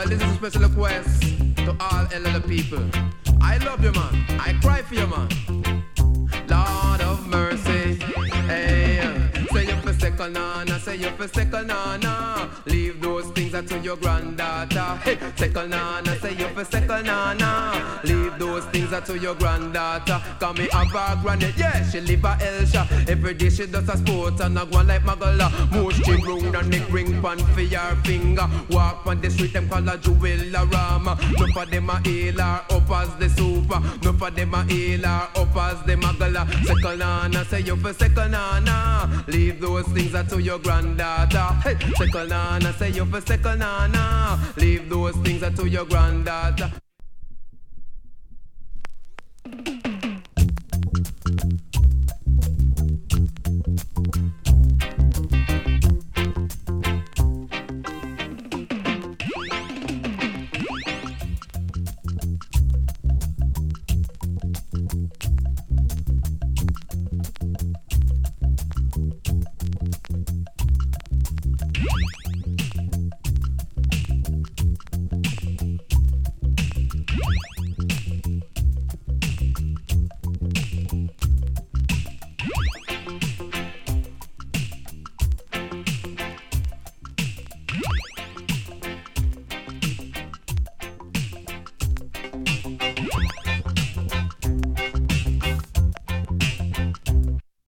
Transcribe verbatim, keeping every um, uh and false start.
Well, this is a special request to all L L people. I love you, man. I cry for you, man. Lord of mercy. Hey, say you for second nana, say you for second nana. Leave those things to your granddaughter. Hey, second nana, say you for second nana. Leave those things to your granddaughter. Come me have a granny, yeah, she live a Elsha. Every day she does a sport and a go like Magala. Most she round and make ring pan for your finger. Walk on the street, them call her Jewel Rama. No for them a healer, up as the super. No for them a healer, up as the Magala. Second nana, say you for second nana. Leave those things to your granddaughter. Hey, second nana, say you for second nana. Leave those things to your granddaughter.